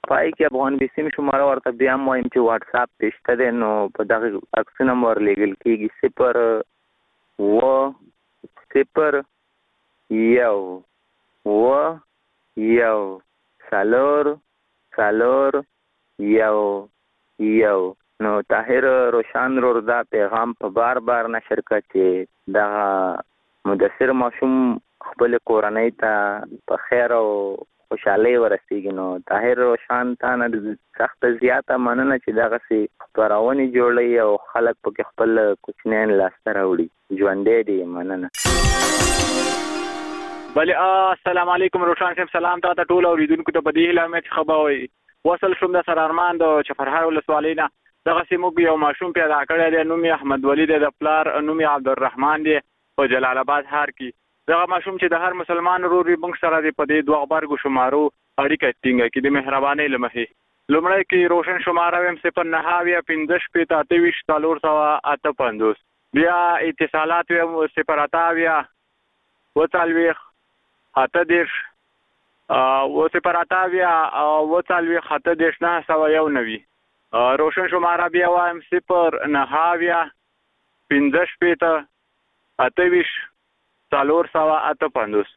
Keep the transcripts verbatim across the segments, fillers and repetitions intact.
پای کې افغان بیسیم شماره ورته بیا هم وایم چې واتس اپ پېشته دی نو په دغه عکسونه مو ورلیږل کېږي صفر اوه صفر یو اوه یو څلور څلور یو یو. نو طاهر روشان رور دا پیغام په بار بار نشر کړه چې دغه مدثر ماشوم خپل کورنۍ ته په خیر او خوشحالۍ ورسیږي. نو طاهر روشان ته نه سخته زیاته مننه چې دغسې خپرونې جوړوي او خلک پکې خپل کوچنیان لاسته راوړي. ژوندی دی، مننه. بلې السلام علیکم روشان صاحب، سلام تا ته ټول اوریدونکو ته په دې هیله مې چې ښه به وي. وصل شوم د سر ارمان د چپرهار ولسوالۍ نه. دغسې موږ یو ماشوم پیدا کړی دی، نوم یې احمد ولي دی، د پلار نوم یې عبدالرحمن دی په جلال آباد ښار کې. دغه ماشوم چې د هر مسلمان ورور موږ سره دی په دې دوه غبرګو شمارو اړیکه ټینګه کړي د مهربانۍ له مخې. لومړی کې روشن شماره ویم صفر نهه اویا پنځه شپېته اته ویشت څلور سوه اته پنځوس. بیا اتصالات ویم صفر اته اویا اوه څلوېښت اته دېرش اوه صفر اته اویا اوه څلوېښت اته دېرش نهه سوه یو نوي. روشن شماره بیا وایم صفر نهه اویا پنځه شپېته اته ویشت څلور سوه اته پنځوس.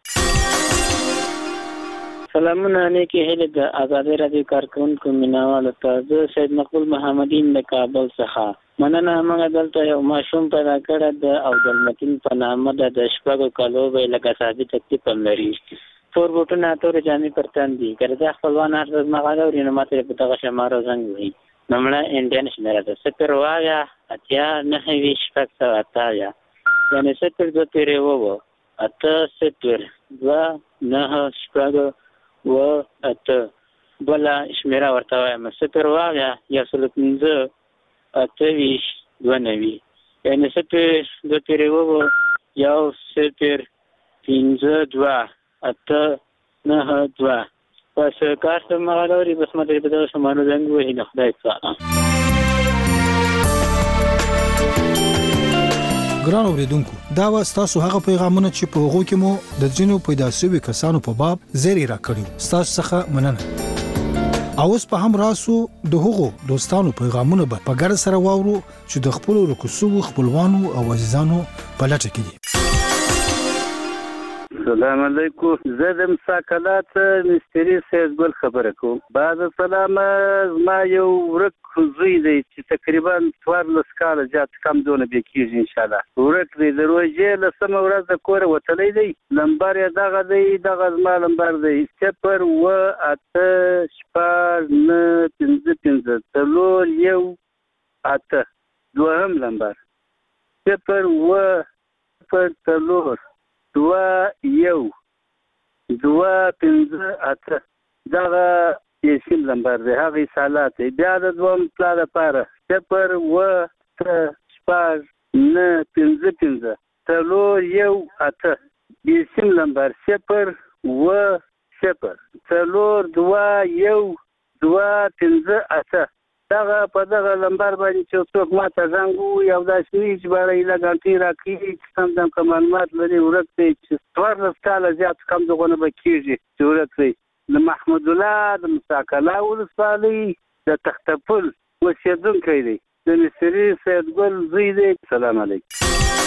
سلامونه نیکې هیلې د ازادۍ راډیو کارکوونکو مینوالو ته. زه سید مقبول محمدین د کابل څخه مننه. موږ دلته یو ماشوم پیدا کړی د عبدالمتین په نامه ده. د شپږو کالو به لکه ثابت تکلیف هم لري. تور بوټونه تورې جامې پر تن دي. که د خپلوان هر ورځ مغاله اوري نو ماته په دغه شماره زنګ وهي. نومړی انډین شمېره ده صفر اوه اویا اتیا نهه ویشت شپږ سوه اته اویا، یعنې صفر دوه تېرې اووه اته صفر دوه نهه شپږ اوه اته. بله شمېره ورته وایم صفر اوه اویا یو سلو پنځه اته ویشت دوه نوي، یعنې صفر دوه تېرې اووه یو صفر پنځه دوه اته نهه دوه. بس کار ته مغاله اوري بس ماته په دغه شمارو زنګ وهي. د خدای څخه ګران اوریدونکو، دا و ستاسو هغه پیغامونه چې په هغو کې مو د ځینو پیدا شوي کسانو په باب زیری راکړي. ستاسو څخه مننه. او اوس په هم راسو د هغو دوستانو پیغامونه به په ګډه سره واورو چې د خپلو رکوسو خپلوانو او عزیزانو په لټه کې دي. السلام علیکم، زه د مساکلات مستری سید ګل خبره کوم. بعد السلام، زما یو ورک زوی دی چې تقریبا څوارلس کاله زیات کم دونه بیا کېږي انشاءالله. ورک دی، د روژې لسمه ورځ د کوره وتلی دی. نمبر یې دغه دی، دغه زما نمبر دی صفر اوه اته شپږ نهه پنځه پنځه څلور یو اته. دوهم نمبر صفر اوه صفر څلور دوه یو دوه پنځه اته. دغه یې سیم نمبر دی، هغه اتصالات دی. بیا د دوهم پلا دپاره صفر اوه اته شپږ نهه پنځه پنځه څلور یو اته. یې سیم نمبر صفر اوه صفر څلور دوه یو دوه پنځه اته. دغه په دغه نمبر باندې چې څوک ماته زنګ ووهي او داسې وي چې باره ایله ګنټې راکړي چې کم دم که معلومات لري ورک دی چې څوارلس کاله زیات کم دغونه به کېږي چې ورک دی. د محمود الله د مساکلا ولسوالۍ د تخته پل اوسېدونکی دی، د مستري سید ګل زوی دی. سلام علیکم.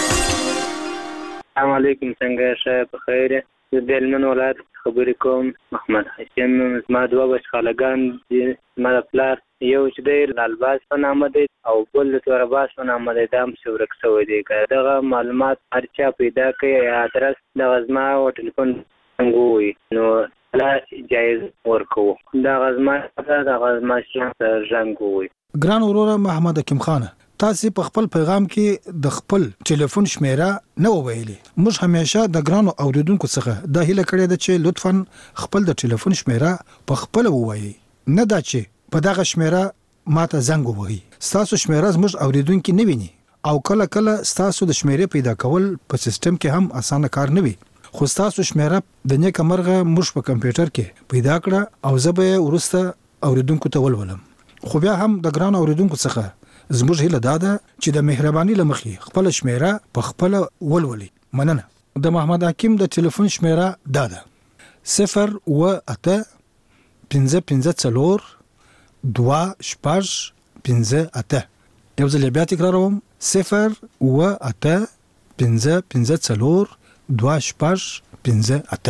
السلام علیکم، څنګه ښه په خیر یې؟ زه د هلمند ولایت خبرې کوم، محمد حسین. زما دوه بچ خالګان دي. زما د پلار یو چې دی لالباس په نامه دی او بل د تورباس په نامه دی. دا هم چې ورک شوی دی. که دغه معلومات هر چا پیدا کوي یا ادرس دغه زما و ټلیفون څنګه ووایي نو الله جایز ورکوو. دغه زما دغه زما شیان ته زنګ ووایي. ګران وروره محمد حکیم خانه، تاسو په خپل پیغام کې د خپل ټلیفون شمیره نه وویلي. موږ همیشه د ګرانو اوریدونکو څخه د هیله کړې ده چې لطفاً خپل د ټلیفون شمیره په خپل ووایي، نه دا چې په دغه شمیره ماته زنګ ووهي. ستاسو شمیره زموږ اوریدونکي نه ویني او کله کله ستاسو د شمیرې پیدا کول په سیستم کې هم اسانه کار نه وي. خو ستاسو شمیره د نیکه مرغه موږ په کمپیوټر کې پیدا کړه او زه به وروسته اوریدونکو ته ولولم. خو بیا هم د ګرانو اوریدونکو څخه زموږ هیله دا ده چې د مهرباني له مخې خپل شمیره په خپل ولولي. مننه. د محمد حکیم د ټلیفون شمیره دا ده صفر اوه اته پنځه پنځه څلور دوه شپږ پنځه اته. یو ځل بیا تکراروم صفر اوه اته پنځه پنځه څلور دوه شپږ پنځه اته.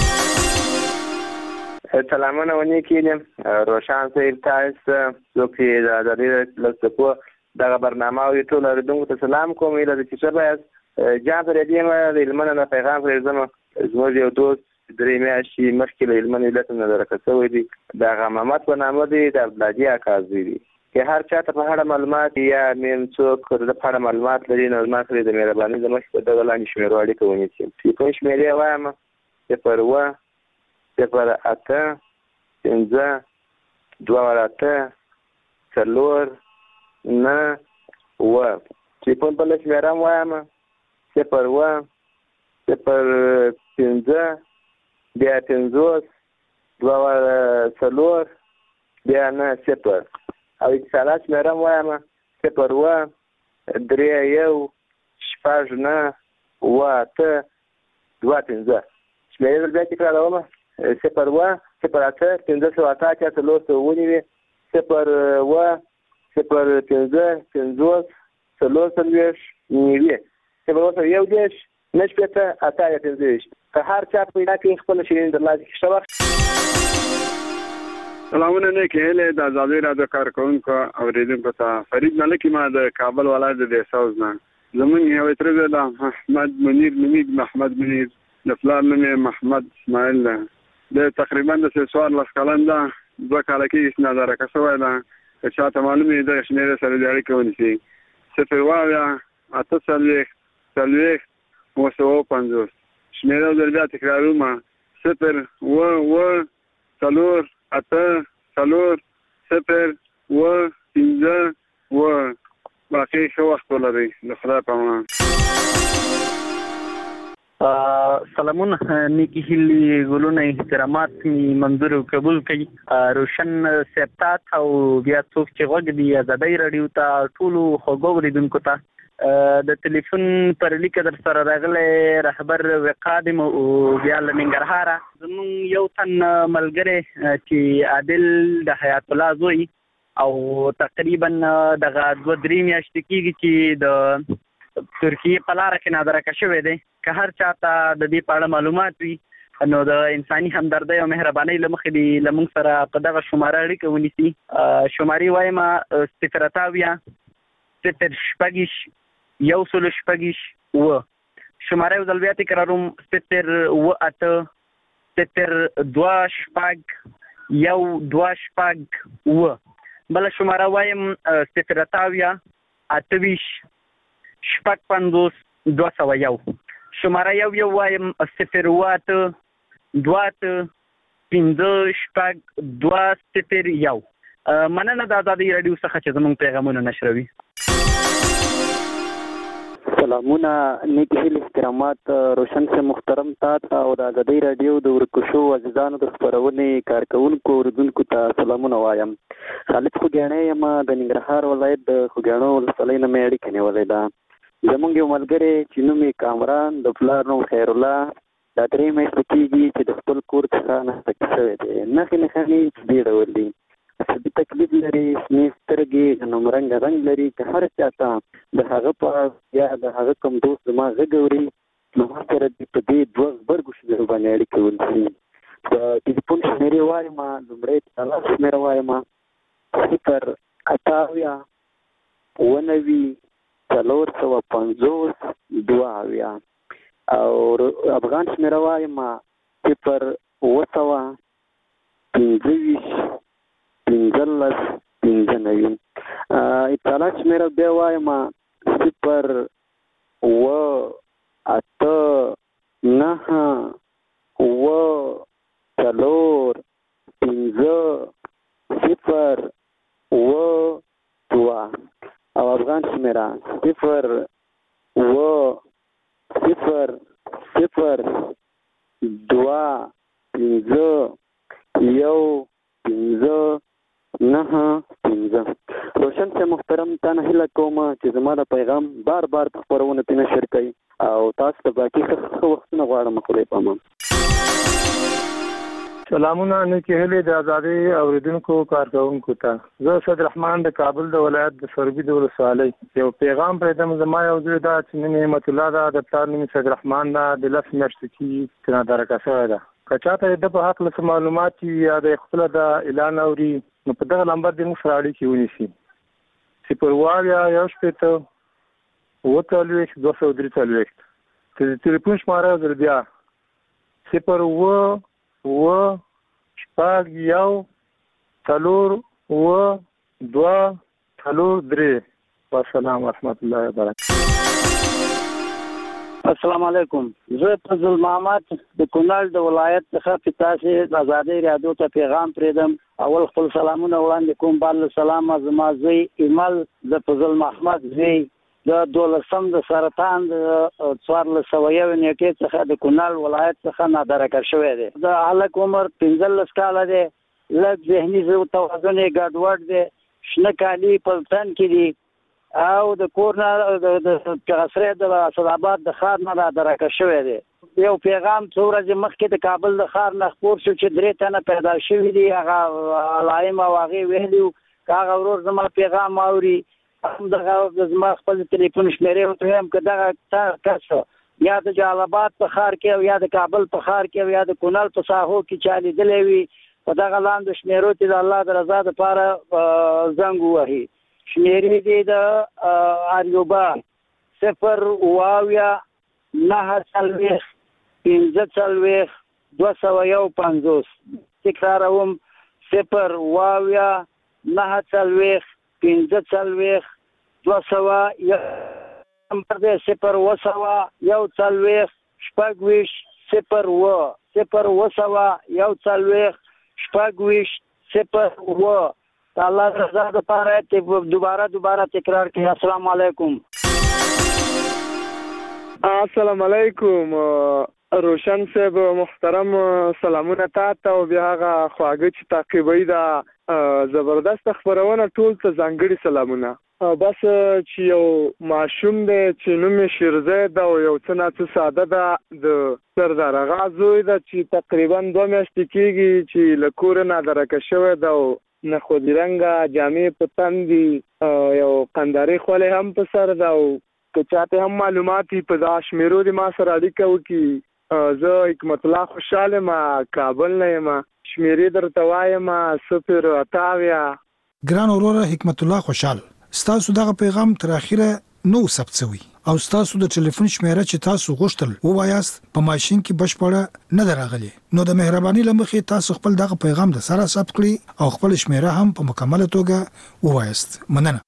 سلامونه ونی کینم روشان صاحب تاسو لکه د ازادي لسکو دغه برنامه او ټول اردوونکو ته سلام کوم. اله چې شبه جان پر دې ما د علمانه پیغام پرېږدم. زموږ یو دوست درې میاشتې مخکې له علمانه علت نه درکړی دی دغه محمد په نامه دی د عبدالهادي اکاظي دی. که هر چاته په اړه معلومات یا میم څوک د په اړه معلومات لري نو ما سره د مهرباني د مخ په دغه لاندې شمیرو اړیکه ونیسي. ټلیفون شمیرې وایم صفر اوه صفر اته پنځه دوه اته څلور نه اوه. ټلیفون بله شمیره هم وایم صفر اوه صفر پنځه بیا پنځوس دوه څلور بیا نه صفر. او اتصالات شمیره هم وایم صفر اوه درې یو شپږ نه اوه اته دوه پنځه. شمیرې زر بیا تکراروم صفر اوه صفر اته پنځه سوه اته اتیا څلور سوه ونیوي صفر اوه صفر پنځه پنځوس څلور څلوېښت نوي صفر اوه سوه یو دېرش نه شپېته اته اتیا پنځه ویشت. که هر چا پیدا کړي خپله شیرین درلاسه کړي. ښه وخت. سلامونه نیکې هیلې د ازادۍ راډیو کارکوونکو اورېدونکو ته. فرید ملک ما د کابل ولایت د دهسوز نه. زمونږ یو تره ده احمد منیر نومیږي محمد منیر د پلار نوم یې محمد اسماعیل ده. د تقریبا د څوارلس کلن ده دوه کاله کېږي چې نادرکه شوی ده. که چاته معلوم وي دغه شمېرې سره د اړیکه ونیسي صفر اوه اویا اته څلوېښت څلوېښت اوه سوه پنځوس. شمېره زر بیا تکراروم صفر اوه اوه څلور اته څلور صفر اوه پنځه اوه. باقي ښه وخت ولرئ. د خدای په امان. سلامونه نیکی هیلې ګلونه احترامات می منظور او قبول کړي. روشن سپتات او بیا څوک چې غوږ دی ازادۍ راډیو ته ټولو خوږو اورېدونکو ته د ټلیفون پر لیکه در سره راغلی رهبر وقادم او بیا له ننګرهاره زموږ یو تن ملګری چې عادل د حیات الله زوی او تقریبا دغه دوه درې میاشتې کېږي چې د ترکیې په لاره کې نادرکه شوی دی. که هر چاته د دې په اړه معلومات وي نو د انساني همدردۍ او مهربانۍ له مخې دې له موږ سره په دغه شماره اړیکه ونیسي. شمارې وایم صفر اته اویا صفر شپږ یو سل شپږ اوه. شماره یو ځل بیا تکراروم صفر اوه اته صفر دوه شپږ یو دوه شپږ اوه. بله شماره وایم صفر اته اویا اته ویشت شپږ پنځوس دوه سوه یو. شماره یو یو وایم صفر اوه اته دوه اته پنځه شپږ دوه صفر یو. مننه د ازادۍ راډیو څخه چې زموږ پیغامونه نشروي. سلامونه نیکی هیلې احترامات روشن سے محترم تا او د ازادۍ راډیو د ورکشو عزیزانو د خپرونې کارکوونکو اورېدونکو ته سلامونه وایم. خالد خوږیاڼی یم د ننګرهار ولایت د خوږیاڼو ولسوالۍ نه مې اړیکه نیولې ده. زمونږ یو ملګری چې نوم یې کامران د پلار نوم خیر الله دا درې میاشتې کېږي چې د خپل کور څخه ناستکي شوی دی. نښې نښانې دې ډول دي عصبي تکلیف لري شنې سترګې غنم رنګه رنګ لري. که هر چاته د هغه په یا د هغه کوم دوست زما غږ اوري نو ما سره دې په دې دوه غبرګو شمیرو باندې اړیکې ونیسي. د ټلیفون شمیرې وایم لومړی تالا شمیره وایم صفر اته اویا اوه نوي څلور سوه پنځوس دوه اویا. او افغان شمیره وایم صفر اوه سوه پنځه ویشت پنځلس پنځه نوي. اتصالات شمیره بیا وایم صفر اوه اته نهه اوه څلور پنځه صفر اوه دوه. او افغان شمیره صفر اوه صفر صفر دوه پنځه یو پنځه نهه پنځه. روشن سے محترم تا نه هیله کوم چې زما د پیغام بار بار په خپرونه کې نشر کړئ او تاسو ته باقي ښه وختونه غواړم. خدای په امان. سلامونه نیکی هیلې د ازادي اوریدونکو کارکونکو ته. زه سید رحمان د کابل د ولایت د سربي د ولسوالۍ یو پیغام پرېږدم. زما یو زوی دا چې نوم یې نعمت الله ده، د پلار نوم سید رحمان ده، د لس میاشتو کې چې نادرکه شوی ده. که چاته د په حق له معلومات یا د خپل د اعلان اوري نو په دغه نمبر د موږ سره اړیکې ونیسي. صفر اویا یو شپېته اووه څلوېښت دوه سوه درې څلوېښت. د تلیفون شماره زر بیا صفر اووه اووه شپږ یو څلور اووه دوه څلور درې. والسلام ورحمة الله وبرکاته. السلام علیکم. زه فضل محمد د کونړ د ولایت څخه په تاسو د ازادي رادیو ته پیغام پرېږدم. اول خپل سلامونه وړاندې کوم. بل سلام زما زوی ایمل د فضل محمد زوی د دولسم د سرطان د څوارلس سوه یو نیټې څخه د کونړ ولایت څخه نادرکه شوی دی. د هلک عمر پنځلس کاله دی. لږ ذهني توازن یې ګډوډ دی. شنه کالي په تن کې دي او د کور نه د پیغسرې د اسداباد د ښار نه نادرکه شوی دی. یو پیغام څو ورځې مخکې د کابل د ښار نه خپور شو چې درې تنه پیدا شوي دي. هغه علایم او هغې ویلي وو که هغه ورور زما پیغام اوري همدغه زما خپل تلیفون شمېرې ورته ویم که دغه کس یا د جلال آباد په ښار کې او یا د کابل په ښار کې او یا د کونړ په ساحو کې چا لیدلی وي په دغه لاندې شمېرو کې د الله د رضا دپاره زنګ ووهي. شمېرې دي د اریوبا صفر اوه اویا نهه څلوېښت پنځه څلوېښت دوه سوه یو پنځوس. تکراروم صفر اوه اویا نهه څلوېښت پنځه څلوېښت دوه سوه یو نمبر دی صفر اوه سوه یو څلوېښت شپږ ویشت صفر اوه صفر اوه سوه یو څلوېښت شپږ ویشت صفر اوه. د الله د رضا دپاره دوباره دوباره تکرار کړئ. السلام علیکم. السلام علیکم. روشن صاحب محترم سلامونه تاته او بیا هغه خواږه چې تعقیبوي دا زبردست خبرونه ټول ته ځانګړي سلامونه. بس چې یو ماشوم دی چې نوم یې شیرزی ده او یو څه نه څه ساده ده د سردار اغا زوی ده چې تقریبا دوه میاشتې کېږي چې له کوره نادرکه شوی ده او نخودي رنګه جامې په تن دي، یو قندارې خولې هم په سر ده او که چاته هم معلومات وي په دا شمېرو دې ما سره اړیکه وکړي. زه حکمت الله خوشحال یم، کابل نه یم. شمېرې درته وایم صفر اته اویا. ګران وروره حکمت الله خوشحال، ستاسو دغه پیغام تر اخره نو ثبت شوی او ستاسو د ټلیفون شمیره چې تاسو غوښتل ووایاست په ماشین کې بشپړه نه راغلی. نو د مهرباني له مخې تاسو خپل دغه پیغام د سره ثبت کړئ او خپل شمیره هم په مکمله توګه ووایاست. مننه.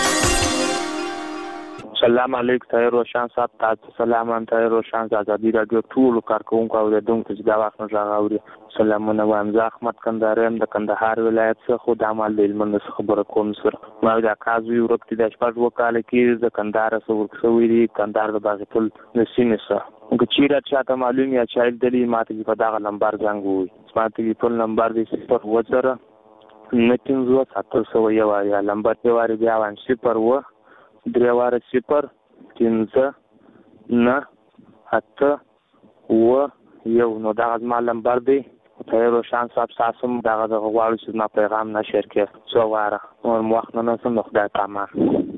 سلام علیکم طاهر روشن صاحب. تاسو سلام ان طاهر روشن ازادي رادیو ټول کارکونکو او د دونکو چې دا وخت نه راغوري سلامونه وایم. زه احمد کندهاریم د کندهار ولایت څخه خو د عمل د علمونو خبره کوم. سره ما دا کازوی ورکتي د شپږ وکاله کې د کندهار سره ورکوي دي کندهار د باغپل د سیمې سره که چیرې چاته معلوم یا چایل دلی ماته په دغه نمبر زنګ وي. ماته په نمبر دی صفر اووه زره نهه پنځوس اته سوه یو یا نمبر دی واره بیا وان صفر اووه درې واره صفر پنځه نه اته اووه یو. نو دغه زما نمبر دی. طاهر روشن صاحب تاسو هم دغه دغه غواړو چې زما پیغام نشر کړي څو واره نور مو وخت نه نسم نو خدای پامان.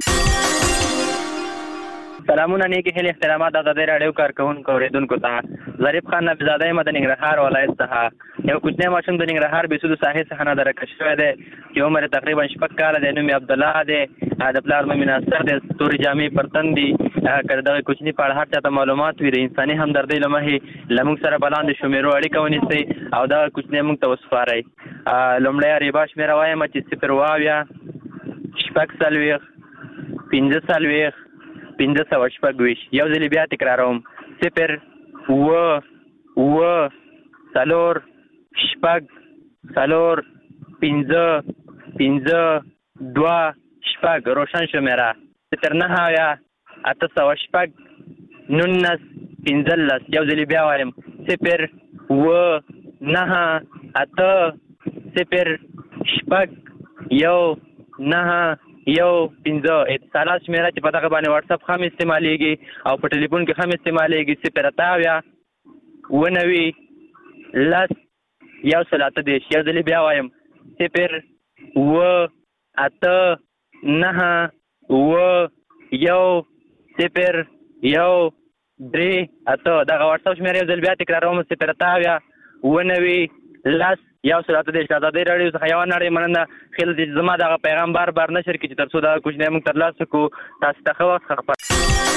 سلامونه نیکی هیلې احترامات ازادي راډیو کارکونکو اورېدونکو ته. ظریف خان نبیزاده یم د ننګرهار ولایت څخه. یو کوچنی ماشوم د ننګرهار بیسودو ساحې څخه نادرکه شوی دی چې عمر تقریبا شپږ کاله دی. نوم یې عبدالله دی. د پلار نوم یې ناصر دی. تورې جامې پر تن دي. که د دغه کوچني په اړه هر چاته معلومات وي د انساني همدردۍ له مخې له موږ سره به لاندې شمېرو اړیکه ونیسئ او دغه کوچنی موږ ته وسپارئ. لومړی اریبا شمېره وایم چې صفر اوه اویا شپږ څلوېښت پنځه څلوېښت پنځه سوه شپږ ویشت. یو ځلې بیا تکراروم صفر اووه اووه څلور شپږ څلور پنځه پنځه دوه شپږ. روشن شمېره صفر نهه اویا اته سوه شپږ نولس پنځلس. یو ځلې بیا وایم صفر اووه نهه اته صفر شپږ یو نهه یو پنځه. اتصالات شمېره چې په دغه باندې واتساپ هم استعمالیږي او په ټلیفون کې هم استعمالیږي صفر اته اویا اووه نوي لس یو سل اته دېرش. یو ځلې بیا وایم صفر اوه اته نهه اوه یو صفر یو درې اته. دغه واتساپ شمېره یو ځل بیا تکراروم صفر اته اویا اوه نوي لس یو سل اته دېرش. ازادۍ راډیو څخه یوه نړۍ مننه. خیال دی زما دغه پیغام بار بار نشر کړي چې تر څو دغه کوچنی موږ ترلاسه کړو. تاسو ته ښه وخت ښه خپره.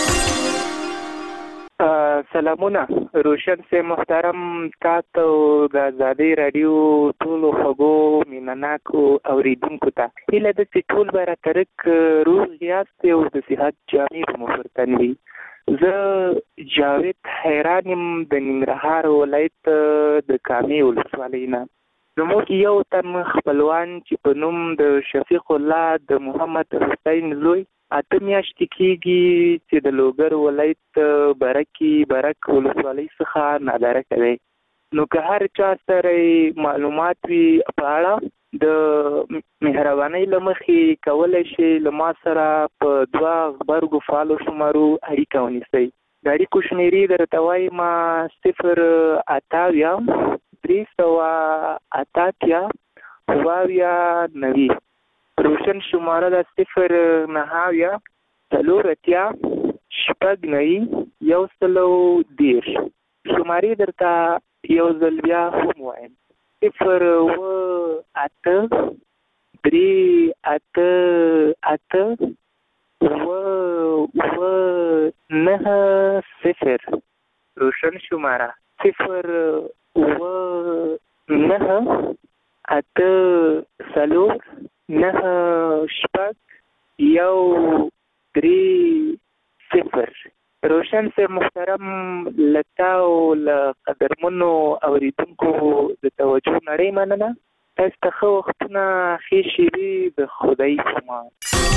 سلامونه روشن سے محترم تاسو د ازادۍ راډیو ټولو خوږو مینناکو اوریدونکو ته هیله ده چې ټول به راترک روغ یاست او د صحت جامې به مو پر تن وي. زه جاوید حیران یم د ننګرهار ولایت د کامې ولسوالۍ نه. زموږ یو تن خپلوان چې په نوم د شفیق الله د محمد حسین زوی اته میاشتې کېږي چې د لوګر ولایت برکي برک ولسوالۍ څخه نادرکه دی. نو که هر چا سره معلومات وي په اړه د مهربانۍ له مخې کولی شي له ما سره په دوه غبرګو فعالو شمارو اړیکه ونیسئ. د اړیکو شمېرې درته وایم صفر اته اویا درې سوه اته اتیا اوه اویا نوي. روشن شماره د صفر نهه اویا څلور اتیا شپږ نوي یو سلو دېرش. شمارې درته یو ځل بیا هم وایم صفر اوه اته درې اته اته اوه اوه نهه صفر. روشن شماره صفر اوه نهه اته څلور نهه شپږ یو درې صفر. روشن سے محترم لتا او له قدرمنو اوریدونکو د توجه نړۍ مننه. تاسو ته ښه وختونه ښې شېبې د خدای په امان.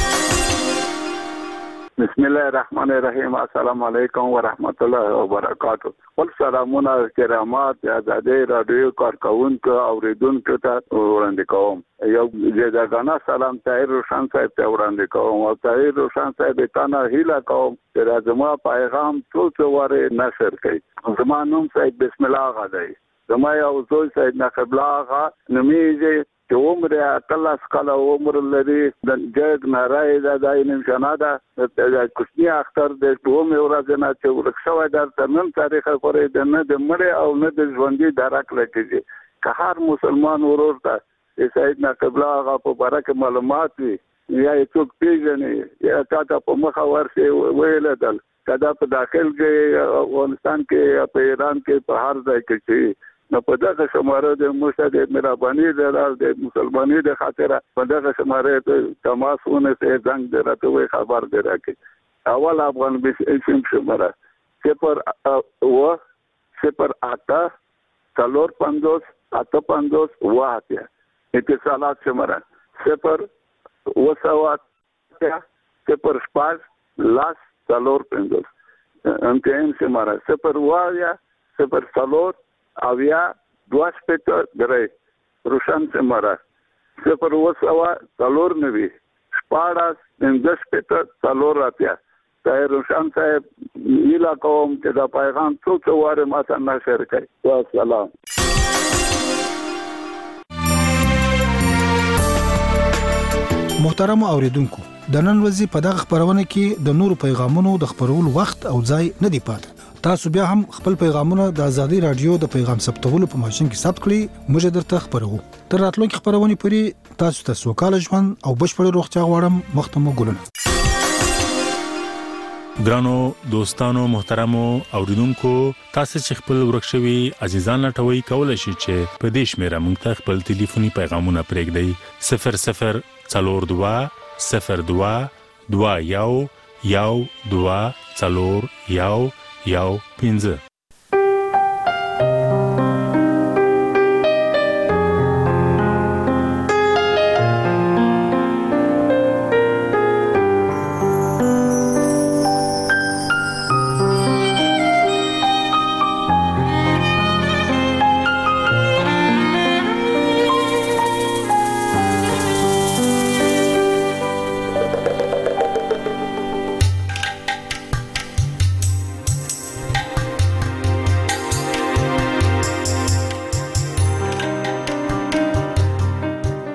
بسم الله الرحمن الرحیم. السلام علیکم ورحمت الله وبرکاتہ. ول سلامونه کرامات د ازادۍ راډیو کارکونکو اوریدونکو ته وړاندې کوم. یو جداګانه سلام طاهر روشن صاحب ته وړاندې کوم او طاهر روشن صاحب ته نه هیله کوم چې زما پیغام ټول څه واره نشر کړي. زما نوم صاحب بسم الله آغا دی. زما یو زوی صاحب نقیب الله آغا نومیږي چې عمر اتلس کاله عمر لري. د جګ نارای دا د نشانه ده د کوچني اختر د دوه ورځې نه چې ورک شوی در تنن تاریخ پورې د نه د مړ او نه د ژوندۍ درک لکېږي. که هر مسلمان ورور ته سید نقیب الله آغا په باره کې معلومات وي یا یې څوک پېژني یا تا ته په مخه ورشي ویلدل که دا په داخل کې افغانستان کې په ایران کې په هر ځای کې چې نو په دغه شماره د موږ د مهرباني د مسلمانۍ د خاطره په دغه شماره ته تماس ونیسئ زنګ دې راته وایي خبر دې راکړي. اول افغان سیم شماره صفر اوه صفر اته څلور پنځوس اته پنځوس اوه اتیا. اتصالات شماره صفر اوه سوه اتیا صفر شپږ لس څلور پنځوس. امتحان شماره صفر اوه اویا صفر څلور اویا دوه شپېته درې. روشن شماره صفر اوه سوه څلور نوي شپاړس پنځه شپېته څلور اتیا. طاهر روشن صاحب هیله کوم چې دا پیغام څو څو واره ماته نشر کړئ. والسلام. محترم اوریدونکو د نن ورځې په دغه خبرونه کې د نورو پیغامونو د خبرولو وخت او ځای نه دی پات. تاسو بیا هم خپل پیغامونه د ازادۍ رادیو د پیغام ثبتولو په ماشين کې ثبت کړئ. موږ درته خبرو. تر راتلونکي خبرونه پورې تاسو ته سوکاله ژوند او بشپړ روغتیا غواړم. مختمو ګلونه. ګرانو دوستانو محترمو اوریدونکو تاسو چې خپل ورکشوي عزیزان لټوي کولای شئ چې په دې شمیره موږ ته خپل ټلیفوني پیغامونه پرېږدئ. صفر صفر څلور دوه صفر دوه دوه یو یو دوه څلور یو یو پنځه.